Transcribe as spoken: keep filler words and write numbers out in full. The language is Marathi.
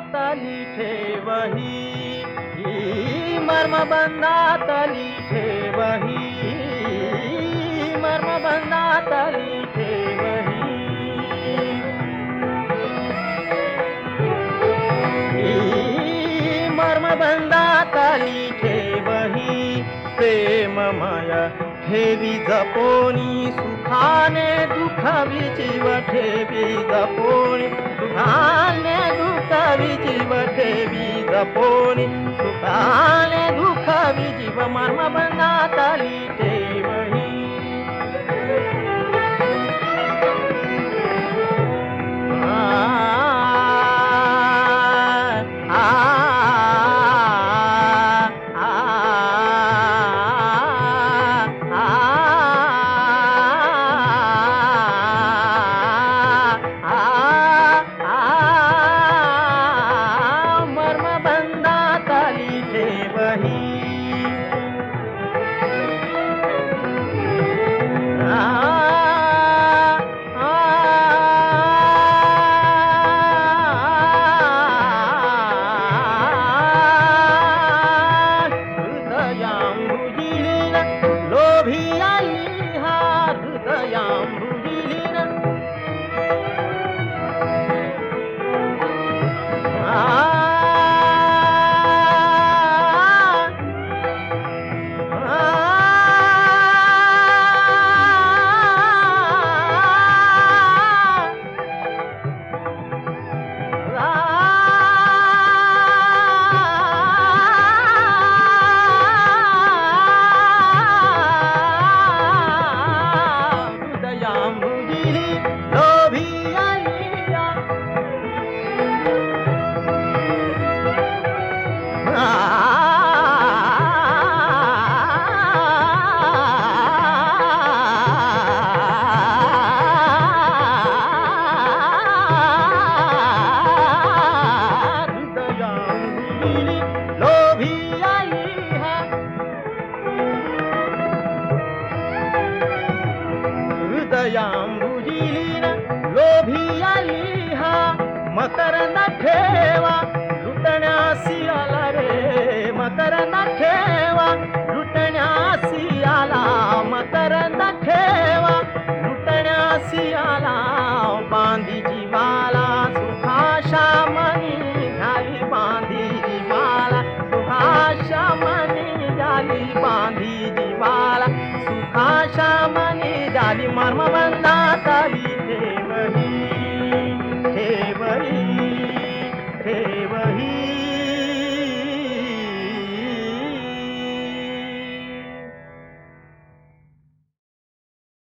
बंधातली ठेवही, मर्म बंधातली ठेवही, मर्म बंधातली ठेवही. मर्म बंधातली ठेवही, प्रेममय ठेवी जपोनी, सुखाने दुःखावी जीव ठेवी जपोनी, सुखाने दुःखावी जीव ठेवी जपोनी, सुखाने दुःखावी जीव मर्म बंधातली ठेवही. हृदयांबुजीलीन लोभी आली हा, मकरंद ठेवा लुटण्यासी आला रे, मकरंद ठेवा लुटण्यासी आला, मकरंद ठेवा लुटण्यासी आला. बांधी जीवाला सुखाशा मनी झाली, बांधी जीवाला सुखाशा मनी झाली, बांधी जीवाला सुखाशा मनी झाली. मर्म